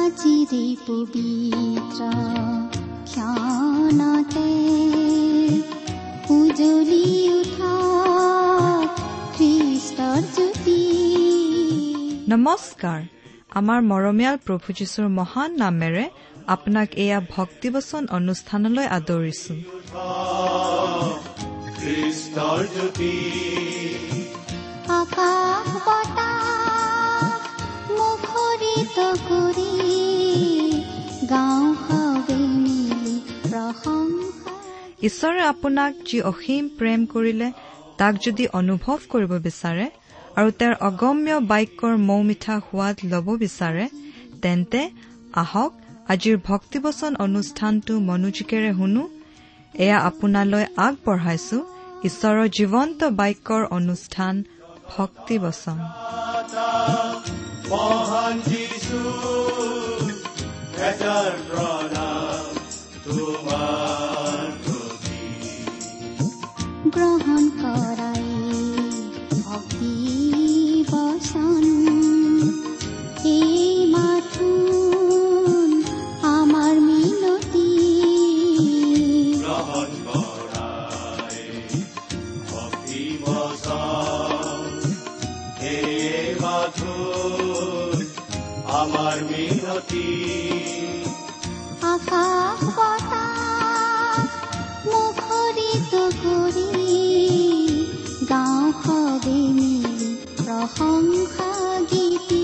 আজিৰে পবিত্ৰ ক্ষণতে উজ্বলি উঠা খ্ৰীষ্টৰ জ্যোতি। নমস্কাৰ। আমাৰ মৰমীয়াল প্ৰভু যীশুৰ মহান নামেৰে আপোনাক এয়া ভক্তিবচন অনুষ্ঠানলৈ আদৰিছো। আকাশ বতাহ মুখৰিত কৰি গাঁওখনে মিলি প্ৰশংসা। ঈশ্বৰে আপোনাক যি অসীম প্ৰেম কৰিলে তাক যদি অনুভৱ কৰিব বিচাৰে আৰু তেওঁৰ অগম্য বাক্যৰ মৌ মিঠা সোৱাদ ল'ব বিচাৰে, তেন্তে আহক আজিৰ ভক্তিবচন অনুষ্ঠানটো মনোযোগেৰে শুনো। এয়া আপোনালৈ আগবঢ়াইছো ঈশ্বৰৰ জীৱন্ত বাক্যৰ অনুষ্ঠান ভক্তিবচন। গ্ৰহণ কৰাই ভক্তি বচন, এই মাথোন আমাৰ মিনতি। গ্ৰহণ কৰাই ভক্তি বচন, এই মাথোন আমাৰ মিনতি। আকাশ বতাহ মুখৰিত কৰি গাঁওখনে মিলি প্ৰশংসা গীতি।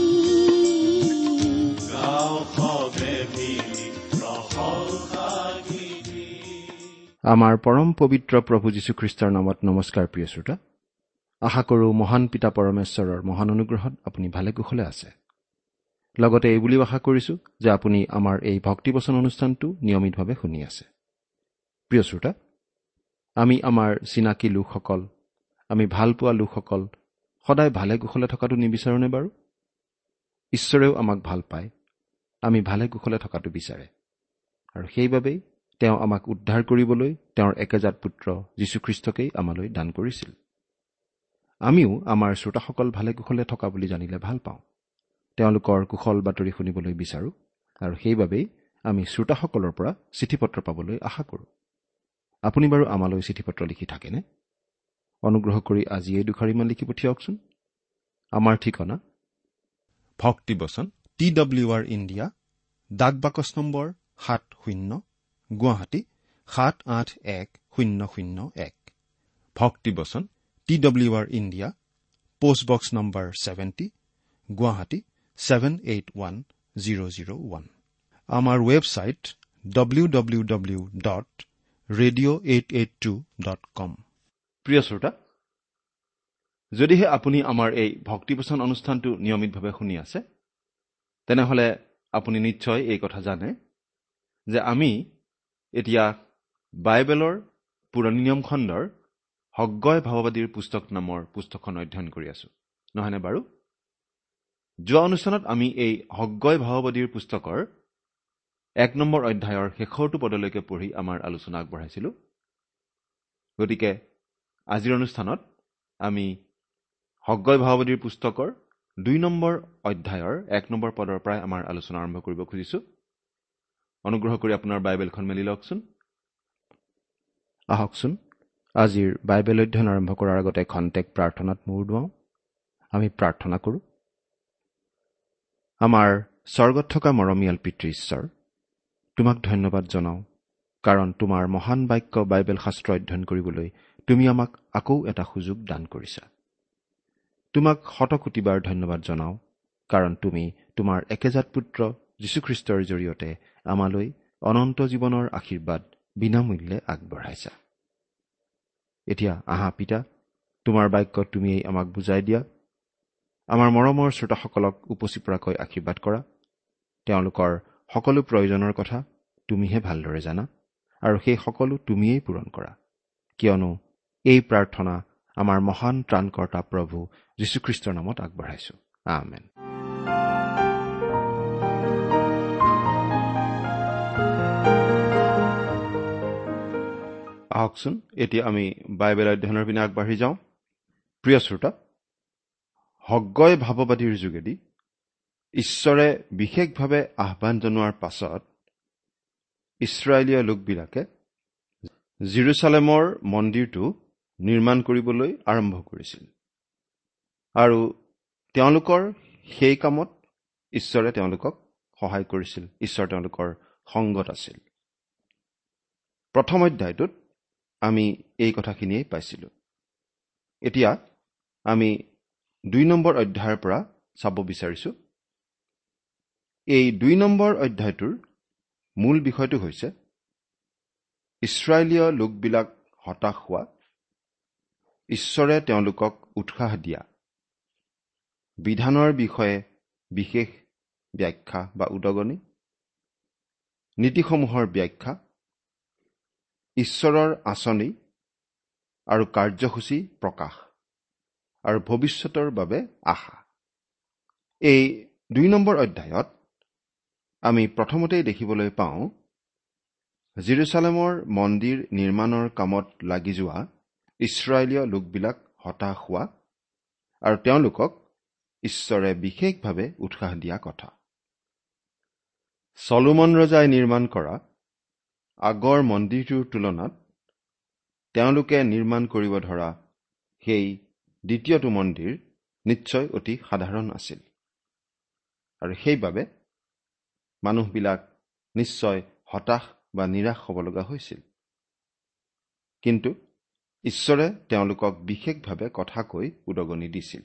আমাৰ পৰম পবিত্ৰ প্ৰভু যীশুখ্ৰীষ্টৰ নামত নমস্কাৰ। প্ৰিয় শ্ৰোতা, আশা কৰোঁ মহান পিতা পৰমেশ্বৰৰ মহান অনুগ্ৰহত আপুনি ভালে কুশলে আছে। লগতে এই বুলিও আশা কৰিছোঁ যে আপুনি আমাৰ এই ভক্তিবচন অনুষ্ঠানটো নিয়মিতভাৱে শুনি আছে। প্ৰিয় শ্ৰোতা, আমি আমাৰ চিনাকি লোকসকল, আমি ভাল পোৱা লোকসকল সদায় ভালে কুশলে থকাটো নিবিচাৰোঁনে বাৰু? ঈশ্বৰেও আমাক ভাল পায়, আমি ভালে কুশলে থকাটো বিচাৰে, আৰু সেইবাবেই তেওঁ আমাক উদ্ধাৰ কৰিবলৈ তেওঁৰ একেজাত পুত্ৰ যীশুখ্ৰীষ্টকেই আমালৈ দান কৰিছিল। আমিও আমাৰ শ্ৰোতাসকল ভালে কুশলে থকা বুলি জানিলে ভাল পাওঁ, তেওঁলোকৰ কুশল বাতৰি শুনিবলৈ বিচাৰোঁ, আৰু সেইবাবেই আমি শ্ৰোতাসকলৰ পৰা চিঠি পত্ৰ পাবলৈ আশা কৰোঁ। আপুনি বাৰু আমালৈ চিঠি পত্ৰ লিখি থাকেনে? অনুগ্ৰহ কৰি আজি এই দুখাৰিমান লিখি পঠিয়াওকচোন। আমাৰ ঠিকনা ভক্তিবচন TWR ইণ্ডিয়া, ডাক বাকচ নম্বৰ 70, গুৱাহাটী 781001। ভক্তিবচন TWR India, post box number 70, Guwahati 781001। আমাৰ ৱেবছাইট www.radio882.com। প্ৰিয় শ্ৰোতা, যদিহে আপুনি আমাৰ এই ভক্তিবচন অনুষ্ঠানটো নিয়মিতভাৱে শুনি আছে, তেনেহ'লে আপুনি নিশ্চয় এই কথা জানে যে আমি এতিয়া বাইবেলৰ পুৰণি নিয়ম খণ্ডৰ হগ্গয় ভাৱবাদীৰ পুস্তক নামৰ পুস্তকখন অধ্যয়ন কৰি আছো, নহয়নে বাৰু? যোৱা অনুষ্ঠানত আমি এই হগ্গয় ভাৱবাদীৰ পুস্তকৰ 1 নম্বৰ অধ্যায়ৰ শেষৰটো পদলৈকে পঢ়ি আমাৰ আলোচনা আগবঢ়াইছিলোঁ। গতিকে আজিৰ অনুষ্ঠানত আমি হগ্গয় ভাৱবাদীৰ পুস্তকৰ 2 নম্বৰ অধ্যায়ৰ 1 নম্বৰ পদৰ পৰাই আমাৰ আলোচনা আৰম্ভ কৰিব খুজিছোঁ। অনুগ্ৰহ কৰি আপোনাৰ বাইবেলখন মেলি লওকচোন। আহকচোন আজিৰ বাইবেল অধ্যয়ন আৰম্ভ কৰাৰ আগতে খন্তেক প্ৰাৰ্থনাত মূৰ দুৱাওঁ। আমি প্ৰাৰ্থনা কৰোঁ। আমাৰ স্বৰ্গত থকা মৰমীয়াল পিতৃ ঈশ্বৰ, তোমাক ধন্যবাদ জনাওঁ, কাৰণ তোমাৰ মহান বাক্য বাইবেল শাস্ত্ৰ অধ্যয়ন কৰিবলৈ তুমি আমাক আকৌ এটা সুযোগ দান কৰিছা। তোমাক শতকোটিবাৰ ধন্যবাদ জনাওঁ, কাৰণ তুমি তোমাৰ একেজাত পুত্ৰ যীশুখ্ৰীষ্টৰ জৰিয়তে আমালৈ অনন্ত জীৱনৰ আশীৰ্বাদ বিনামূল্যে আগবঢ়াইছা। এতিয়া আহা পিতা, তোমাৰ বাক্য তুমিয়েই আমাক বুজাই দিয়া। আমাৰ মৰমৰ শ্ৰোতাসকলক উপচি পৰাকৈ আশীৰ্বাদ কৰা। তেওঁলোকৰ সকলো প্ৰয়োজনৰ কথা তুমিহে ভালদৰে জানা, আৰু সেই সকলো তুমিয়েই পূৰণ কৰা, কিয়নো এই প্ৰাৰ্থনা আমাৰ মহান ত্ৰাণকৰ্তা প্ৰভু যীশুখ্ৰীষ্টৰ নামত আগবঢ়াইছো। আমেন। আহকচোন এতিয়া আমি বাইবেল অধ্যয়নৰ পিনে আগবাঢ়ি যাওঁ। প্ৰিয় শ্ৰোতা, হগ্গয় ভাৱবাদীৰ যোগেদি ঈশ্বৰে বিশেষভাৱে আহ্বান জনোৱাৰ পাছত ইছৰাইলীয় লোকবিলাকে জেৰুজালেমৰ মন্দিৰটো নিৰ্মাণ কৰিবলৈ আৰম্ভ কৰিছিল আৰু তেওঁলোকৰ সেই কামত ঈশ্বৰে তেওঁলোকক সহায় কৰিছিল। ঈশ্বৰ তেওঁলোকৰ সংগত আছিল। প্ৰথম অধ্যায়টোত আমি এই কথাখিনিয়ে পাইছিলোঁ। এতিয়া আমি 2 নম্বৰ অধ্যায়ৰ পৰা চাব বিচাৰিছোঁ। এই 2 নম্বৰ অধ্যায়টোৰ মূল বিষয়টো হৈছে ইছৰাইলীয় লোকবিলাক হতাশ হোৱা, ঈশ্বৰে তেওঁলোকক উৎসাহ দিয়া, বিধানৰ বিষয়ে বিশেষ ব্যাখ্যা বা উদগনি, নীতিসমূহৰ ব্যাখ্যা, ঈশ্বৰৰ আঁচনি আৰু কাৰ্যসূচী প্ৰকাশ আৰু ভৱিষ্যতৰ বাবে আশা। এই 2 নম্বৰ অধ্যায়ত আমি প্ৰথমতেই দেখিবলৈ পাওঁ জেৰুজালেমৰ মন্দিৰ নিৰ্মাণৰ কামত লাগি যোৱা ইছৰাইলীয় লোকবিলাক হতাশ হোৱা আৰু তেওঁলোকক ঈশ্বৰে বিশেষভাৱে উৎসাহ দিয়া কথা। চলোমন ৰজাই নিৰ্মাণ কৰা আগৰ মন্দিৰটোৰ তুলনাত তেওঁলোকে নিৰ্মাণ কৰিব ধৰা সেই দ্বিতীয়টো মন্দিৰ নিশ্চয় অতি সাধাৰণ আছিল আৰু সেইবাবে মানুহবিলাক নিশ্চয় হতাশ বা নিৰাশ হ'ব লগা হৈছিল। কিন্তু ঈশ্বৰে তেওঁলোকক বিশেষভাৱে কথা কৈ উদগনি দিছিল।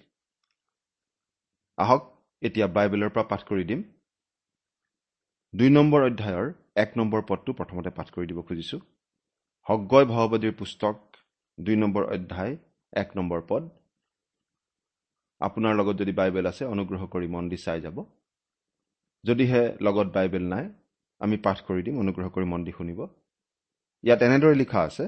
আহক এতিয়া বাইবেলৰ পৰা পাঠ কৰি দিম। 2 নম্বৰ অধ্যায়ৰ 1 নম্বৰ পদটো প্ৰথমতে পাঠ কৰি দিব খুজিছোঁ। হগ্গই ভাৱবাদীৰ পুস্তক 2 নম্বৰ অধ্যায় 1 নম্বৰ পদ। আপোনাৰ লগত যদি বাইবেল আছে অনুগ্ৰহ কৰি মন দি চাই যাব। যদিহে লগত বাইবেল নাই আমি পাঠ কৰি দিম, অনুগ্ৰহ কৰি মন দি শুনিব। ইয়াত এনেদৰে লিখা আছে,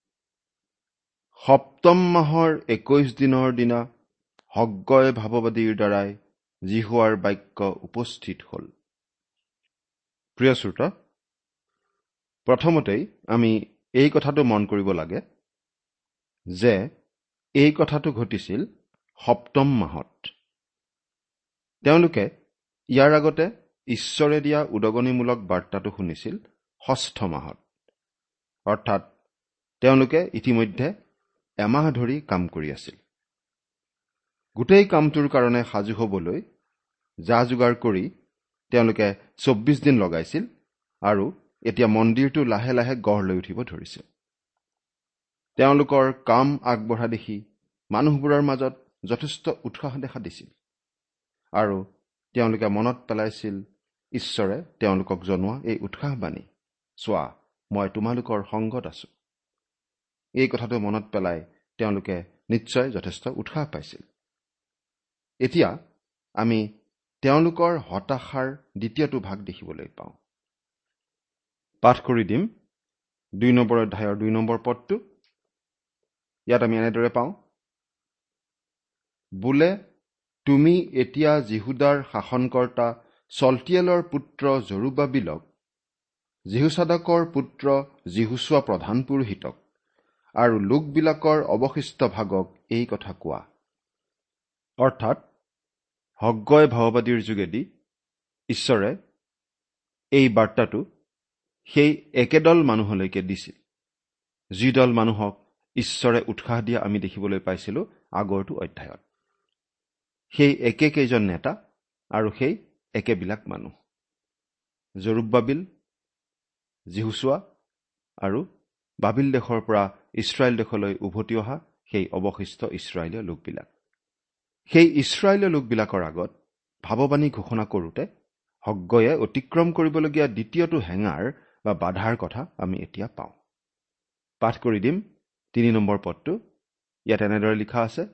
7ম মাহৰ 21 দিনৰ দিনা হগ্গই ভাৱবাদীৰ দ্বাৰাই যিহোৱাৰ বাক্য উপস্থিত হ'ল। প্ৰিয় শ্ৰোতা, প্ৰথমতেই আমি এই কথাটো মন কৰিব লাগে যে এই কথাটো ঘটিছিল 7ম মাহত। তেওঁলোকে ইয়াৰ আগতে ঈশ্বৰে দিয়া উদগনিমূলক বাৰ্তাটো শুনিছিল 6ষ্ঠ মাহত, অৰ্থাৎ তেওঁলোকে ইতিমধ্যে এমাহ ধৰি কাম কৰি আছিল। গোটেই কামটোৰ কাৰণে সাজু হ'বলৈ যা যোগাৰ কৰি তেওঁলোকে 24 দিন লগাইছিল আৰু এতিয়া মন্দিৰটো লাহে লাহে গঢ় লৈ উঠিব ধৰিছে। তেওঁলোকৰ কাম আগবঢ়া দেখি মানুহবোৰৰ মাজত যথেষ্ট উৎসাহ দেখা দিছিল আৰু তেওঁলোকে মনত পেলাইছিল ঈশ্বৰে তেওঁলোকক জনোৱা এই উৎসাহবাণী, চোৱা মই তোমালোকৰ সংগত আছো। এই কথাটো মনত পেলাই তেওঁলোকে নিশ্চয় যথেষ্ট উৎসাহ পাইছিল। এতিয়া আমি তেওঁলোকৰ হতাশাৰ দ্বিতীয়টো ভাগ দেখিবলৈ পাওঁ। পাঠ কৰি দিম 2 নম্বৰ অধ্যায়ৰ 2 নম্বৰ পদটো। ইয়াত আমি এনেদৰে পাওঁ, বোলে তুমি এতিয়া জিহুদাৰ শাসনকৰ্তা চলটিয়েলৰ পুত্ৰ জৰুবাবিলক, জিহুচাদাকৰ পুত্ৰ জিহুচোৱা প্ৰধান পুৰোহিতক আৰু লোকবিলাকৰ অৱশিষ্ট ভাগক এই কথা কোৱা। অৰ্থাৎ হগ্গই ভাৱবাদীৰ যোগেদি ঈশ্বৰে এই বাৰ্তাটো সেই একেদল মানুহলৈকে দিছিল, যিদল মানুহক ঈশ্বৰে উৎসাহ দিয়া আমি দেখিবলৈ পাইছিলোঁ আগৰটো অধ্যায়ত। সেই একেকেইজন নেতা আৰু সেই একেবিলাক মানুহ, জৰুব্বাবিল, জিহুচোৱা আৰু বাবিল দেশৰ পৰা ইছৰাইল দেশলৈ উভতি অহা সেই অৱশিষ্ট ইছৰাইলীয় লোকবিলাক। সেই ইছৰাইলীয় লোকবিলাকৰ আগত ভাৱবাণী ঘোষণা কৰোঁতে হগ্গয়ে অতিক্ৰম কৰিবলগীয়া দ্বিতীয়টো হেঙাৰ বা বাধাৰ কথা আমি এতিয়া পাওঁ। পাঠ কৰি দিম 3 নম্বৰ পদটো। ইয়াত এনেদৰে লিখা আছে,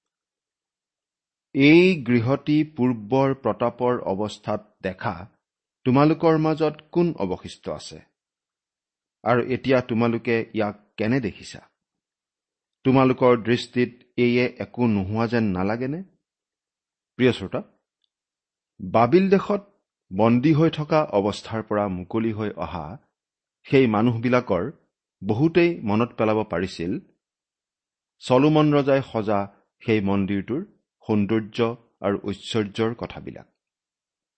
এই গৃহটি পূৰ্বৰ প্ৰতাপৰ অৱস্থাত দেখা তোমালোকৰ মাজত কোন অৱশিষ্ট আছে আৰু এতিয়া তোমালোকে ইয়াক কেনে দেখিছা? তোমালোকৰ দৃষ্টিত এয়ে একো নোহোৱা যেন নালাগেনে? প্ৰিয় শ্ৰোতা, বাবিল দেশত বন্দী হৈ থকা অৱস্থাৰ পৰা মুকলি হৈ অহা সেই মানুহবিলাকৰ বহুতেই মনত পেলাব পাৰিছিল চলোমন ৰজাই সজা সেই মন্দিৰটোৰ সৌন্দৰ্য আৰু ঐশ্বৰ্যৰ কথাবিলাক।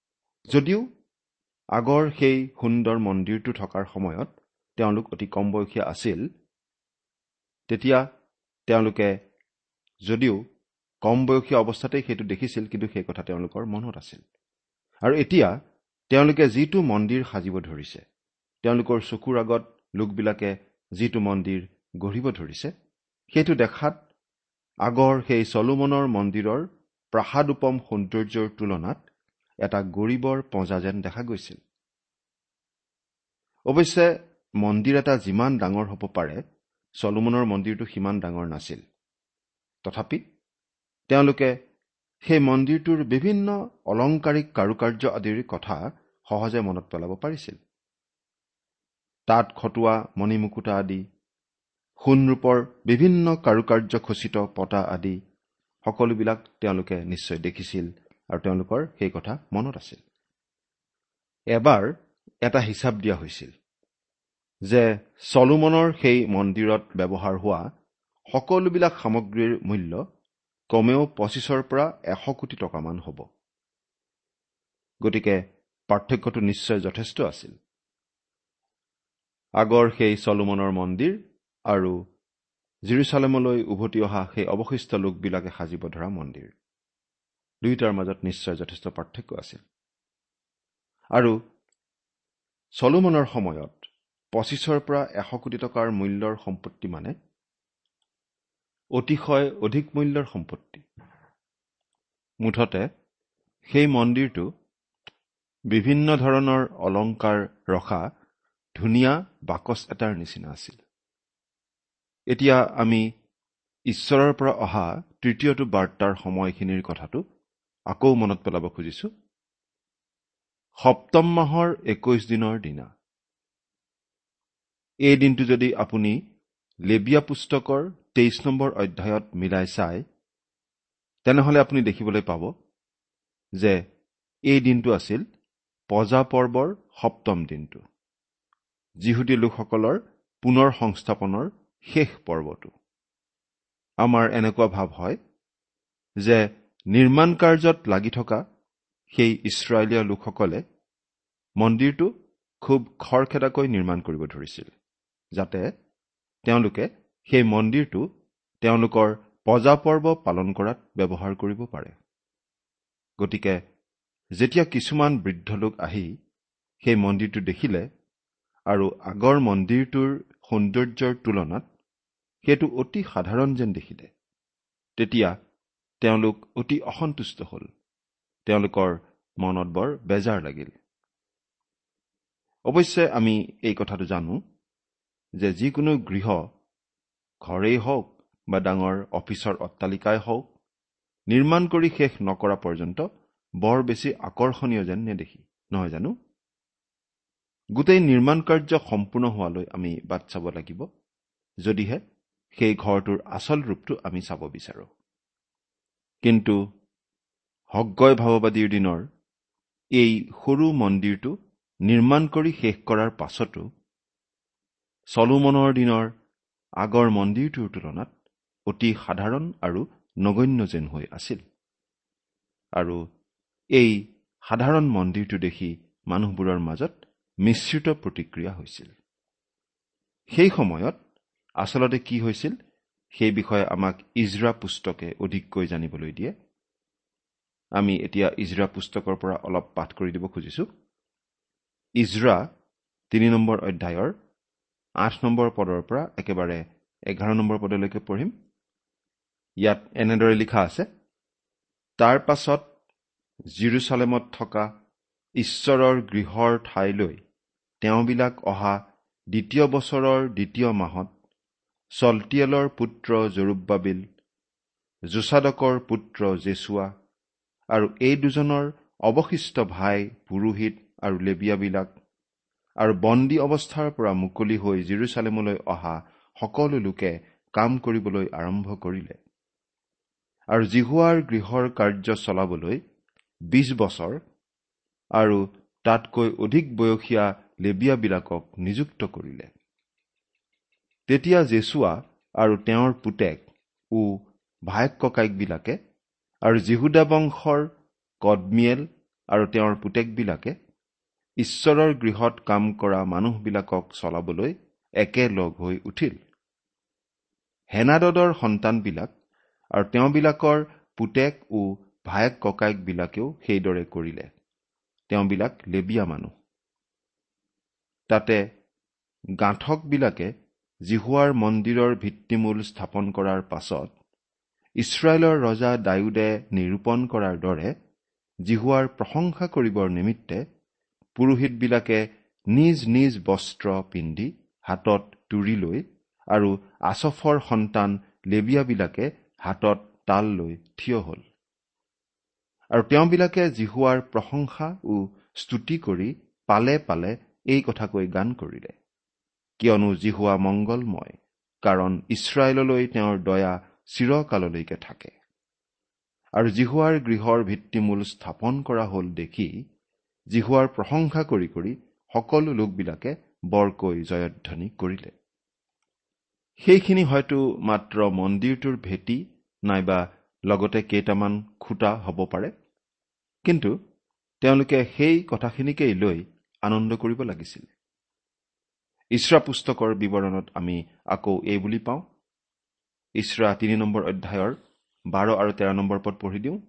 যদিও আগৰ সেই সুন্দৰ মন্দিৰটো থকাৰ সময়ত তেওঁলোক অতি কম বয়সীয়া আছিল, তেতিয়া তেওঁলোকে যদিও কম বয়সীয়া অৱস্থাতেই সেইটো দেখিছিল, কিন্তু সেই কথা তেওঁলোকৰ মনত আছিল। আৰু এতিয়া তেওঁলোকে যিটো মন্দিৰ সাজিব ধৰিছে, তেওঁলোকৰ চকুৰ আগত লোকবিলাকে যিটো মন্দিৰ গঢ়িব ধৰিছে, সেইটো দেখাত আগৰ সেই চলোমনৰ মন্দিৰৰ প্ৰাসাদোপম সৌন্দৰ্যৰ তুলনাত এটা গৰিবৰ পঁজা যেন দেখা গৈছিল। অৱশ্যে মন্দিৰ এটা যিমান ডাঙৰ হ'ব পাৰে, চলোমনৰ মন্দিৰটো সিমান ডাঙৰ নাছিল। তথাপি তেওঁলোকে সেই মন্দিৰটোৰ বিভিন্ন অলংকাৰিক কাৰুকাৰ্য আদিৰ কথা সহজে মনত পেলাব পাৰিছিল। তাত খটোৱা মণিমুকুতা আদি, সোণৰূপৰ বিভিন্ন কাৰুকাৰ্য খচিত পতা আদি সকলোবিলাক তেওঁলোকে নিশ্চয় দেখিছিল আৰু তেওঁলোকৰ সেই কথা মনত আছিল। এবাৰ এটা হিচাপ দিয়া হৈছিল যে চলোমনৰ সেই মন্দিৰত ব্যৱহাৰ হোৱা সকলোবিলাক সামগ্ৰীৰ মূল্য কমেও 25 পৰা 100 কোটি টকামান হ'ব। গতিকে পাৰ্থক্যটো নিশ্চয় যথেষ্ট আছিল। আগৰ সেই চলোমনৰ মন্দিৰ আৰু জেৰুজালেমলৈ উভতি অহা সেই অৱশিষ্ট লোকবিলাকে সাজিব ধৰা মন্দিৰ, দুয়োটাৰ মাজত নিশ্চয় যথেষ্ট পাৰ্থক্য আছিল। আৰু চলোমনৰ সময়ত 25 পৰা 100 কোটি টকাৰ মূল্যৰ সম্পত্তি মানে অতিশয় অধিক মূল্যৰ সম্পত্তি। মুঠতে সেই মন্দিৰটো বিভিন্ন ধৰণৰ অলংকাৰ ৰখা ধুনীয়া বাকচ এটাৰ নিচিনা আছিল। এতিয়া আমি ঈশ্বৰৰ পৰা অহা তৃতীয়টো বাৰ্তাৰ সময়খিনিৰ কথাটো আকৌ মনত পেলাব খুজিছো। 7ম মাহৰ 21 দিনৰ দিনা, এই দিনটো যদি আপুনি লেবিয়া পুস্তকৰ 23 নম্বৰ অধ্যায়ত মিলাই চায়, তেনেহলে আপুনি দেখিবলৈ পাব যে এই দিনটো আছিল পজা পৰ্বৰ 7ম দিনটো, যিহুদী লোকসকলৰ পুনৰ সংস্থাপনৰ শেষ পৰ্বটো। আমাৰ এনেকুৱা ভাৱ হয় যে নিৰ্মাণ কাৰ্যত লাগি থকা সেই ইছৰাইলীয় লোকসকলে মন্দিৰটো খুব খৰখেদাকৈ নিৰ্মাণ কৰিব ধৰিছিল, যাতে তেওঁলোকে সেই মন্দিৰটো তেওঁলোকৰ পজা পৰ্ব পালন কৰাত ব্যৱহাৰ কৰিব পাৰে। গতিকে যেতিয়া কিছুমান বৃদ্ধ লোক আহি সেই মন্দিৰটো দেখিলে আৰু আগৰ মন্দিৰটোৰ সৌন্দৰ্যৰ তুলনাত সেইটো অতি সাধাৰণ যেন দেখিলে, তেতিয়া তেওঁলোক অতি অসন্তুষ্ট হ'ল। তেওঁলোকৰ মনত বৰ বেজাৰ লাগিল। অৱশ্যে আমি এই কথাটো জানো যে যিকোনো গৃহ, ঘৰেই হওক বা ডাঙৰ অফিচৰ অট্টালিকাই হওক, নিৰ্মাণ কৰি শেষ নকৰা পৰ্যন্ত বৰ বেছি আকৰ্ষণীয় যেন নেদেখি, নহয় জানো? গোটেই নিৰ্মাণ কাৰ্য সম্পূৰ্ণ হোৱালৈ আমি বাট চাব লাগিব, যদিহে সেই ঘৰটোৰ আচল ৰূপটো আমি চাব বিচাৰো। কিন্তু হগ্গয় ভাৱবাদীৰ দিনৰ এই সৰু মন্দিৰটো নিৰ্মাণ কৰি শেষ কৰাৰ পাছতো চলোমনৰ দিনৰ আগৰ মন্দিৰটোৰ তুলনাত অতি সাধাৰণ আৰু নগণ্য যেন হৈ আছিল। আৰু এই সাধাৰণ মন্দিৰটো দেখি মানুহবোৰৰ মাজত মিশ্ৰিত প্ৰতিক্ৰিয়া হৈছিল। সেই সময়ত আচলতে কি হৈছিল সেই বিষয়ে আমাক ইজৰা পুস্তকে অধিককৈ জানিবলৈ দিয়ে। আমি এতিয়া ইজৰা পুস্তকৰ পৰা অলপ পাঠ কৰি দিব খুজিছো। ইজৰা 3 নম্বৰ অধ্যায়ৰ 8 নম্বৰ পদৰ পৰা একেবাৰে 11 নম্বৰ পদলৈকে পঢ়িম। ইয়াত এনেদৰে লিখা আছে, তাৰ পাছত জেৰুজালেমত থকা ঈশ্বৰৰ গৃহৰ ঠাইলৈ তেওঁবিলাক অহা 2 বছৰৰ 2 মাহত চলটিয়েলৰ পুত্ৰ জৰুব্বাবিল, জোচাদকৰ পুত্ৰ জেছুৱা আৰু এই দুজনৰ অৱশিষ্ট ভাই পুৰোহিত আৰু লেবিয়াবিলাক আৰু বন্দী অৱস্থাৰ পৰা মুকলি হৈ জেৰুজালেমলৈ অহা সকলো লোকে কাম কৰিবলৈ আৰম্ভ কৰিলে। আৰু জিহুৱাৰ গৃহৰ কাৰ্য চলাবলৈ 20 বছৰ আৰু তাতকৈ অধিক বয়সীয়া লেবিয়াবিলাকক নিযুক্ত কৰিলে। তেতিয়া জেছুৱা আৰু তেওঁৰ পুতেক ভায়েক ককাইকবিলাকে আৰু জিহুদা বংশৰ কদমিয়েল আৰু তেওঁৰ পুতেকবিলাকে ঈশ্বৰৰ গৃহত কাম কৰা মানুহবিলাকক চলাবলৈ একেলগ হৈ উঠিল। হেনাদদৰ সন্তানবিলাক আৰু তেওঁবিলাকৰ পুতেক ও ভায়েক ককায়েকবিলাকেও সেইদৰে কৰিলে। তেওঁবিলাক লেবিয়া মানুহ। তাতে গাঁথকবিলাকে জিহুৱাৰ মন্দিৰৰ ভিত্তিমূল স্থাপন কৰাৰ পাছত ইছৰাইলৰ ৰজা দায়ুদে নিৰূপণ কৰাৰ দৰে জিহুৱাৰ প্ৰশংসা কৰিবৰ নিমিত্তে পুৰোহিতবিলাকে নিজ নিজ বস্ত্ৰ পিন্ধি হাতত তুৰি লৈ আৰু আছফৰ সন্তান লেবিয়াবিলাকে হাতত তাল লৈ থিয় হ'ল। আৰু তেওঁবিলাকে জিহুৱাৰ প্ৰশংসা ও স্তুতি কৰি পালে পালে এই কথাকৈ গান কৰিলে, কিয়নো জিহুৱা মংগলময়, কাৰণ ইছৰাইললৈ তেওঁৰ দয়া চিৰকাললৈকে থাকে। আৰু জিহুৱাৰ গৃহৰ ভিত্তিমূল স্থাপন কৰা হ'ল দেখি জিহুৱাৰ প্ৰশংসা কৰি কৰি সকলো লোকবিলাকে বৰকৈ জয়ধ্বনি কৰিলে। সেইখিনি হয়তো মাত্ৰ মন্দিৰটোৰ ভেটি নাইবা লগতে কেইটামান খুঁটা হ'ব পাৰে, কিন্তু তেওঁলোকে সেই কথাখিনিকেই লৈ আনন্দ কৰিব লাগিছিল। ইছৰা পুস্তকৰ বিৱৰণত আমি আকৌ এই বুলি পাওঁ। ইছৰা 3 নম্বৰ অধ্যায়ৰ 12 আৰু 13 নম্বৰ পদ পঢ়ি দিওঁ।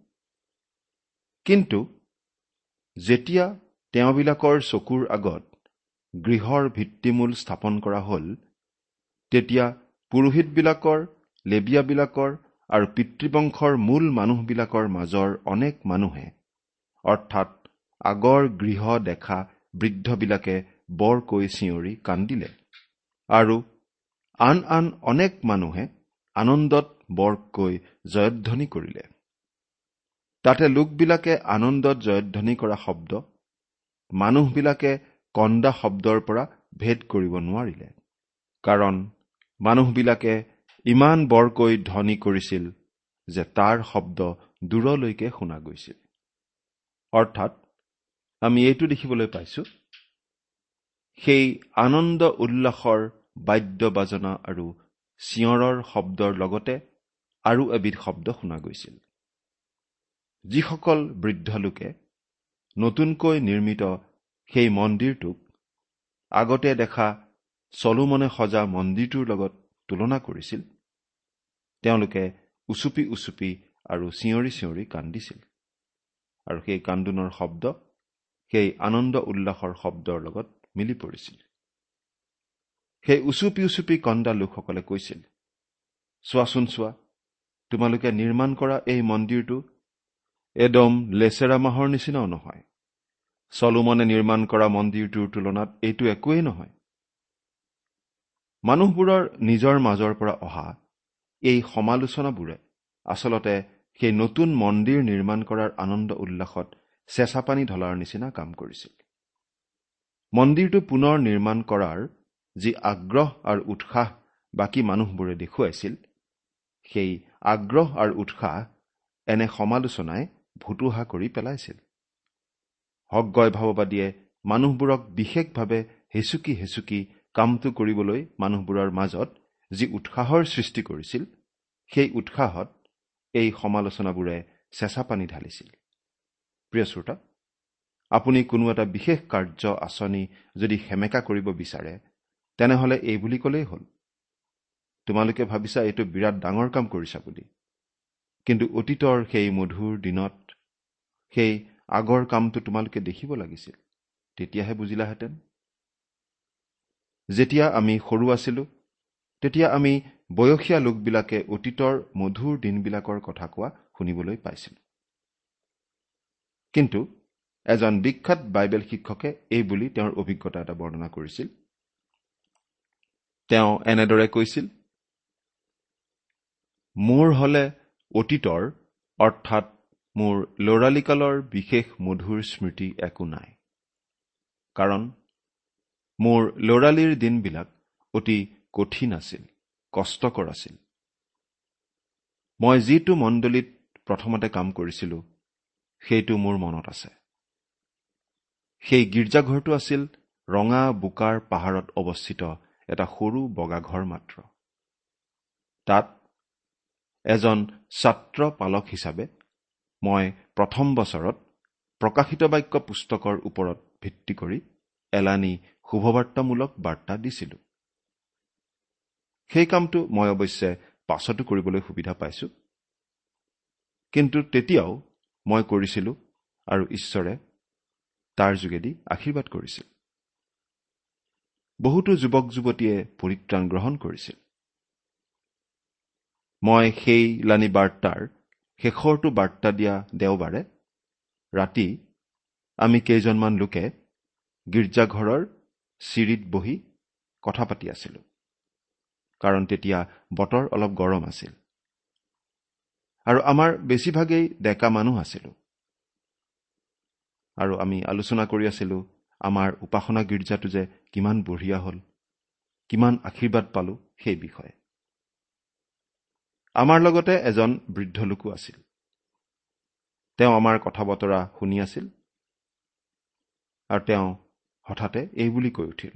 কিন্তু যেতিয়া তেওঁবিলাকৰ চকুৰ আগত গৃহৰ ভিত্তিমূল স্থাপন কৰা হ'ল, তেতিয়া পুৰোহিতবিলাকৰ, লেবিয়াবিলাকৰ আৰু পিতৃবংশৰ মূল মানুহবিলাকৰ মাজৰ অনেক মানুহে, অৰ্থাৎ আগৰ গৃহ দেখা বৃদ্ধবিলাকে বৰকৈ চিঞৰি কান্দিলে। আৰু আন আন অনেক মানুহে আনন্দত বৰকৈ জয়ধ্বনি কৰিলে। তাতে লোকবিলাকে আনন্দত জয়ধ্বনি কৰা শব্দ মানুহবিলাকে কন্দা শব্দৰ পৰা ভেদ কৰিব নোৱাৰিলে, কাৰণ মানুহবিলাকে ইমান বৰকৈ ধ্বনি কৰিছিল যে তাৰ শব্দ দূৰলৈকে শুনা গৈছিল। অৰ্থাৎ আমি এইটো দেখিবলৈ পাইছো, সেই আনন্দ উল্লাসৰ বাদ্য বাজনা আৰু চিঞৰৰ শব্দৰ লগতে আৰু এবিধ শব্দ শুনা গৈছিল। যিসকল বৃদ্ধ লোকে নতুনকৈ নিৰ্মিত সেই মন্দিৰটোক আগতে দেখা চলোমনে সজা মন্দিৰটোৰ লগত তুলনা কৰিছিল, তেওঁলোকে উচুপি উচুপি আৰু চিঞৰি চিঞৰি কান্দিছিল। আৰু সেই কান্দোনৰ শব্দ সেই আনন্দ উল্লাসৰ শব্দৰ লগত মিলি পৰিছিল। সেই উচুপি উচুপি কন্দা লোকসকলে কৈছিল, চোৱাচোন চোৱা, তোমালোকে নিৰ্মাণ কৰা এই মন্দিৰটো এদম লেচেৰা মাহৰ নিচিনাও নহয়। চলোমনে নিৰ্মাণ কৰা মন্দিৰটোৰ তুলনাত এইটো একোৱেই নহয়। মানুহবোৰৰ নিজৰ মাজৰ পৰা অহা এই সমালোচনাবোৰে আচলতে সেই নতুন মন্দিৰ নিৰ্মাণ কৰাৰ আনন্দ উল্লাসত চেঁচা পানী ঢলাৰ নিচিনা কাম কৰিছিল। মন্দিৰটো পুনৰ নিৰ্মাণ কৰাৰ যি আগ্ৰহ আৰু উৎসাহ বাকী মানুহবোৰে দেখুৱাইছিল, সেই আগ্ৰহ আৰু উৎসাহ এনে সমালোচনাই ভুতুহা কৰি পেলাইছিল। হগ্গয় ভাৱবাদীয়ে মানুহবোৰক বিশেষভাৱে হেঁচুকি হেঁচুকি কামটো কৰিবলৈ মানুহবোৰৰ মাজত যি উৎসাহৰ সৃষ্টি কৰিছিল, সেই উৎসাহত এই সমালোচনাবোৰে চেঁচা পানী ঢালিছিল। প্ৰিয় শ্ৰোতা, আপুনি কোনো এটা বিশেষ কাৰ্য আঁচনি যদি সেমেকা কৰিব বিচাৰে, তেনেহলে এই বুলি ক'লেই হ'ল, তোমালোকে ভাবিছা এইটো বিৰাট ডাঙৰ কাম কৰিছা বুলি, কিন্তু অতীতৰ সেই মধুৰ দিনত সেই আগৰ কামটো তোমালোকে দেখিব লাগিছিল, তেতিয়াহে বুজিলাহেঁতেন। যেতিয়া আমি সৰু আছিলো, তেতিয়া আমি বয়সীয়া লোকবিলাকে অতীতৰ মধুৰ দিনবিলাকৰ কথা কোৱা শুনিবলৈ পাইছিলো। কিন্তু এজন বিখ্যাত বাইবেল শিক্ষকে এই বুলি তেওঁৰ অভিজ্ঞতা এটা বৰ্ণনা কৰিছিল। তেওঁ এনেদৰে কৈছিল, মোৰ হলে অতীতৰ অৰ্থাৎ মোৰ ল'ৰালিকালৰ বিশেষ মধুৰ স্মৃতি একো নাই, কাৰণ মোৰ ল'ৰালিৰ দিনবিলাক অতি কঠিন আছিল, কষ্টকৰ আছিল। মই যিটো মণ্ডলীত প্ৰথমতে কাম কৰিছিলো, সেইটো মোৰ মনত আছে। সেই গীৰ্জাঘৰটো আছিল ৰঙা বোকাৰ পাহাৰত অৱস্থিত এটা সৰু বগা ঘৰ মাত্ৰ। তাত এজন ছাত্ৰ পালক হিচাপে মই প্ৰথম বছৰত প্ৰকাশিত বাক্য পুস্তকৰ ওপৰত ভিত্তি কৰি এলানি শুভবাৰ্তামূলক বাৰ্তা দিছিলোঁ। সেই কামটো মই অৱশ্যে পাছতো কৰিবলৈ সুবিধা পাইছো, কিন্তু তেতিয়াও মই কৰিছিলোঁ আৰু ঈশ্বৰে তাৰ যোগেদি আশীৰ্বাদ কৰিছিল। বহুতো যুৱক যুৱতীয়ে পৰিত্ৰাণ গ্ৰহণ কৰিছিল। মই সেই লানি বাৰ্তাৰ শেষৰটো বাৰ্তা দিয়া দেওবাৰে ৰাতি আমি কেইজনমান লোকে গীৰ্জাঘৰৰ চিৰিত বহি কথা পাতি আছিলোঁ, কাৰণ তেতিয়া বতৰ অলপ গৰম আছিল আৰু আমাৰ বেছিভাগেই ডেকা মানুহ আছিলোঁ। আৰু আমি আলোচনা কৰি আছিলোঁ আমাৰ উপাসনা গীৰ্জাটো যে কিমান বঢ়িয়া হ'ল, কিমান আশীৰ্বাদ পালো সেই বিষয়ে। আমাৰ লগতে এজন বৃদ্ধ লোকো আছিল। তেওঁ আমাৰ কথা বতৰা শুনি আছিল আৰু তেওঁ হঠাতে এই বুলি কৈ উঠিল,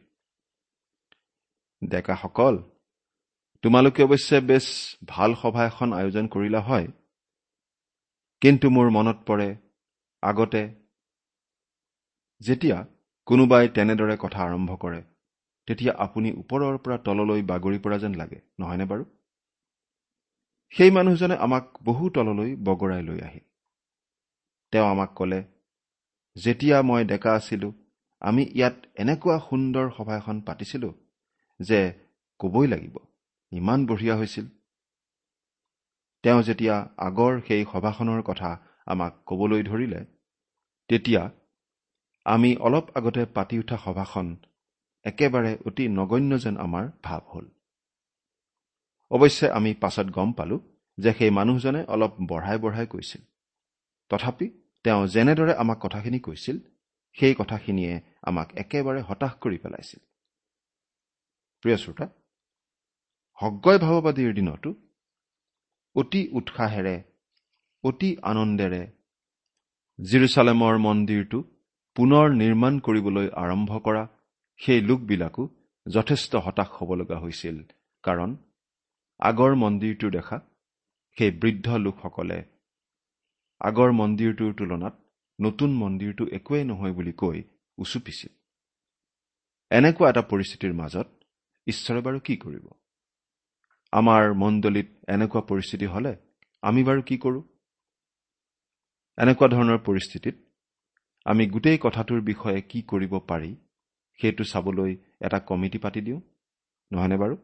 ডেকাসকল, তোমালোকে অৱশ্যে বেছ ভাল সভা এখন আয়োজন কৰিলা হয়, কিন্তু মোৰ মনত পৰে আগতে যেতিয়া কোনোবাই তেনেদৰে কথা আৰম্ভ কৰে তেতিয়া আপুনি ওপৰৰ পৰা তললৈ বাগৰি পৰা যেন লাগে, নহয়নে বাৰু? সেই মানুহজনে আমাক বহু তললৈ বগৰাই লৈ আহিল। তেওঁ আমাক ক'লে, যেতিয়া মই ডেকা আছিলোঁ আমি ইয়াত এনেকুৱা সুন্দৰ সভা এখন পাতিছিলোঁ যে ক'বই লাগিব, ইমান বঢ়িয়া হৈছিল। তেওঁ যেতিয়া আগৰ সেই সভাখনৰ কথা আমাক ক'বলৈ ধৰিলে, তেতিয়া আমি অলপ আগতে পাতি উঠা সভাখন একেবাৰে অতি নগণ্য যেন আমাৰ ভাৱ হ'ল। অৱশ্যে আমি পাছত গম পালো যে সেই মানুহজনে অলপ বঢ়াই বঢ়াই কৈছিল। তথাপি তেওঁ যেনেদৰে আমাক কথাখিনি কৈছিল, সেই কথাখিনিয়ে আমাক একেবাৰে হতাশ কৰি পেলাইছিল। প্ৰিয় শ্ৰোতা, হগ্গয় ভাৱবাদীৰ দিনতো অতি উৎসাহেৰে, অতি আনন্দেৰে জেৰুজালেমৰ মন্দিৰটো পুনৰ নিৰ্মাণ কৰিবলৈ আৰম্ভ কৰা সেই লোকবিলাকো যথেষ্ট হতাশ হ'ব লগা হৈছিল, কাৰণ আগৰ মন্দিৰটো দেখা সেই বৃদ্ধ লোকসকলে আগৰ মন্দিৰটোৰ তুলনাত নতুন মন্দিৰটো একোৱেই নহয় বুলি কৈ উচুপিছিল। এনেকুৱা এটা পৰিস্থিতিৰ মাজত ঈশ্বৰে বাৰু কি কৰিব? আমাৰ মণ্ডলীত এনেকুৱা পৰিস্থিতি হ'লে আমি বাৰু কি কৰোঁ? এনেকুৱা ধৰণৰ পৰিস্থিতিত আমি গোটেই কথাটোৰ বিষয়ে কি কৰিব পাৰি সেইটো চাবলৈ এটা কমিটি পাতি দিওঁ, নহয়নে বাৰু?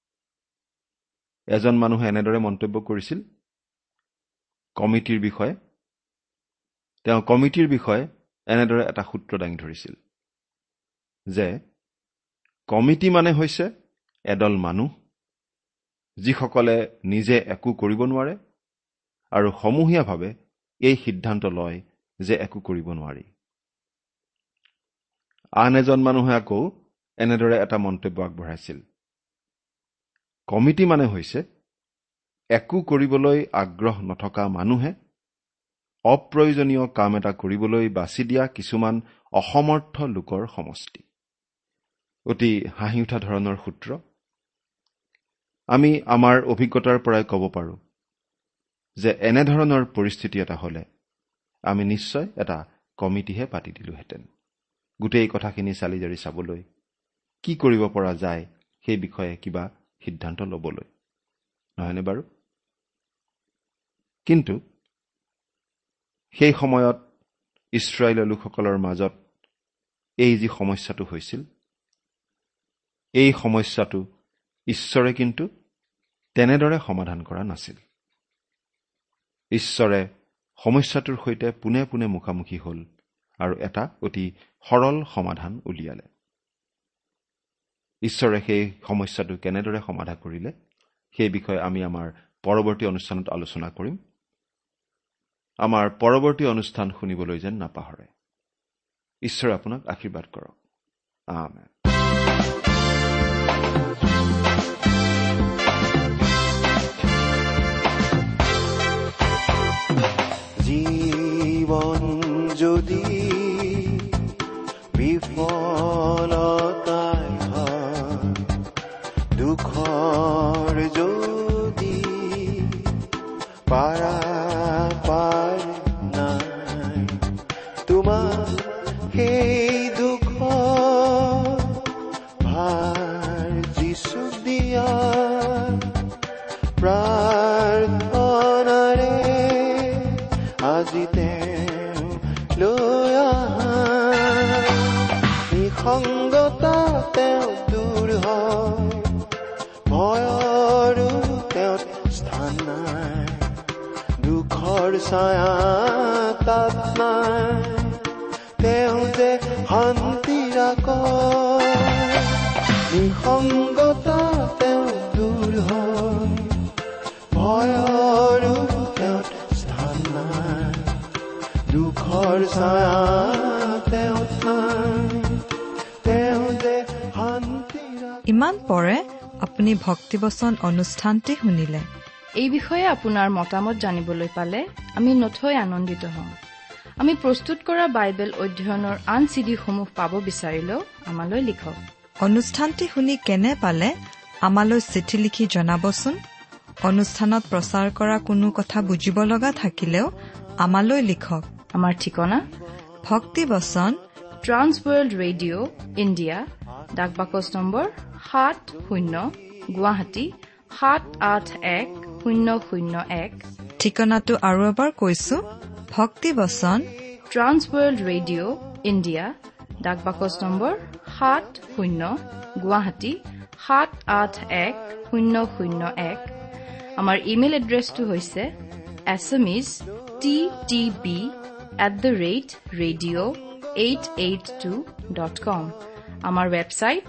এজন মানুহে এনেদৰে মন্তব্য কৰিছিল কমিটিৰ বিষয়ে। তেওঁ কমিটিৰ বিষয়ে এনেদৰে এটা সূত্ৰ দাঙি ধৰিছিল যে কমিটি মানে হৈছে এদল মানুহ যিসকলে নিজে একো কৰিব নোৱাৰে আৰু সমূহীয়াভাৱে এই সিদ্ধান্ত লয় যে একো কৰিব নোৱাৰি। আন এজন মানুহে আকৌ এনেদৰে এটা মন্তব্য আগবঢ়াইছিল, কমিটি মানে হৈছে একো কৰিবলৈ আগ্ৰহ নথকা মানুহে অপ্ৰয়োজনীয় কাম এটা কৰিবলৈ বাছি দিয়া কিছুমান অসমৰ্থ লোকৰ সমষ্টি। অতি হাঁহি উঠা ধৰণৰ সূত্ৰ। আমি আমাৰ অভিজ্ঞতাৰ পৰাই ক'ব পাৰোঁ যে এনেধৰণৰ পৰিস্থিতি এটা হ'লে আমি নিশ্চয় এটা কমিটিহে পাতি দিলোহেঁতেন, গোটেই কথাখিনি চালি জাৰি চাবলৈ, কি কৰিব পৰা যায় সেই বিষয়ে কিবা সিদ্ধান্ত ল'বলৈ, নহয়নে বাৰু? কিন্তু সেই সময়ত ইছৰাইলৰ লোকসকলৰ মাজত এই যি সমস্যাটো হৈছিল, এই সমস্যাটো ঈশ্বৰে কিন্তু তেনেদৰে সমাধান কৰা নাছিল। ঈশ্বৰে সমস্যাটোৰ সৈতে পোনে পোনে মুখামুখি হ'ল আৰু এটা অতি সৰল সমাধান উলিয়ালে। ঈশ্বৰে সেই সমস্যাটো কেনেদৰে সমাধান কৰিলে সেই বিষয়ে আমি আমাৰ পৰৱৰ্তী অনুষ্ঠানত আলোচনা কৰিম। আমাৰ পৰৱৰ্তী অনুষ্ঠান শুনিবলৈ যেন নাপাহৰে। ঈশ্বৰে আপোনাক আশীৰ্বাদ কৰক। আমেন। জীৱন যদি বিফলতাই হয়, দুখৰ যদি পাৰা পাৰ নাই, নিসংগতা তেওঁ দূৰ হয়, ভয়ৰো তেওঁত স্থান নাই, দুখৰ ছায়া তাত নাই, তেওঁ যে শান্তিৰ আকৰ। নিসংগতা তেওঁ দূৰ হয়, ভয়ৰো তেওঁত স্থান নাই, দুখৰ ছায়া তেওঁত নাই, তেওঁ যে শান্তিৰ। ইমান পৰে আপুনি ভক্তিবচন অনুষ্ঠানটি শুনিলে। এই বিষয়ে আপোনাৰ মতামত জানিবলৈ পালে আমি নথৈ আনন্দিত হ'ম। আমি প্ৰস্তুত কৰা বাইবেল অধ্যয়নৰ আন চিডিসমূহ পাব বিচাৰিলেও আমালৈ লিখক। অনুষ্ঠানটি শুনি কেনে পালে আমালৈ চিঠি লিখি জনাবচোন। অনুষ্ঠানত প্ৰচাৰ কৰা কোনো কথা বুজিব লগা থাকিলেও আমালৈ লিখক। আমাৰ ঠিকনা ভক্তিবচন, ট্ৰান্স ৱৰ্ল্ড ৰেডিঅ' ইণ্ডিয়া, ডাক বাকচ নম্বৰ 70, গুৱাহাটী 78101। ঠিকনাটো আৰু এবাৰ কৈছো, ভক্তিবচন, ট্ৰান্স ৱৰ্ল্ড ৰেডিঅ' ইণ্ডিয়া, ডাক বাকচ নম্বৰ 70, গুৱাহাটী 78101। আমাৰ ইমেইল এড্ৰেছটো হৈছে assamese@radio882.com। আমাৰ ৱেবছাইট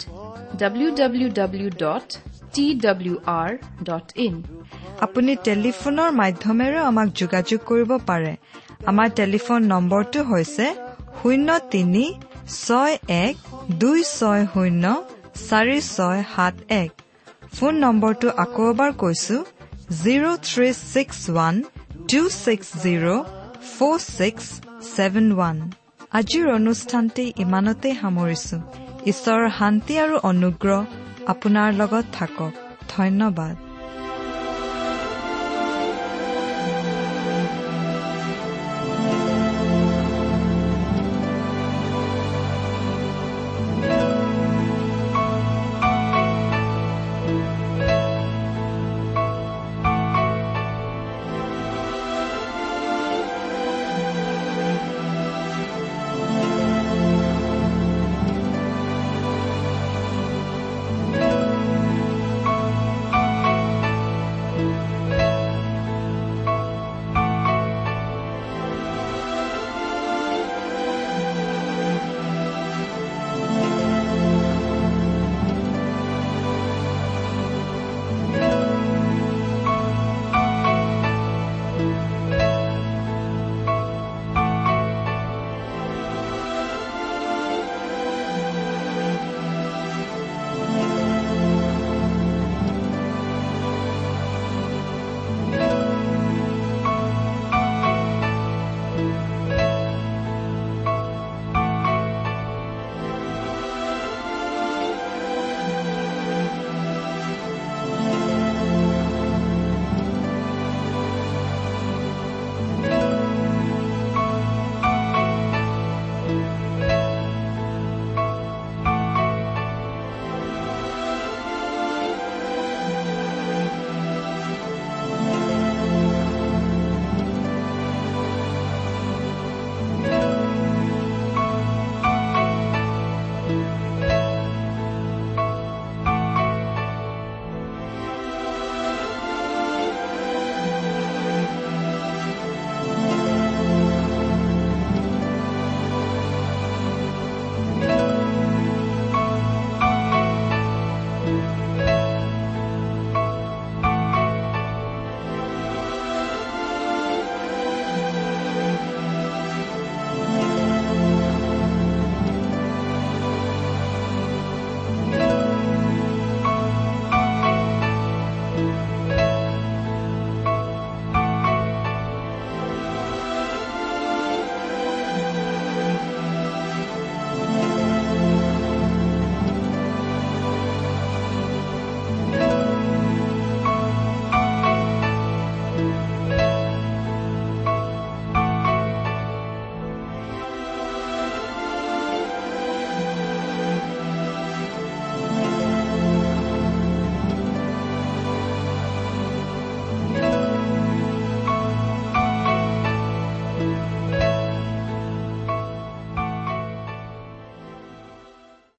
www.twr.in। আপুনি টেলিফোনৰ মাধ্যমেৰেও আমাক যোগাযোগ কৰিব পাৰে। আমাৰ টেলিফোন নম্বৰটো হৈছে 0361260461। ফোন নম্বৰটো আকৌ এবাৰ কৈছো, 0361260461। আজিৰ অনুষ্ঠানটি ইমানতেই সামৰিছো। ঈশ্বৰৰ শান্তি আৰু অনুগ্ৰহ আপোনাৰ লগত থাকক। ধন্যবাদ।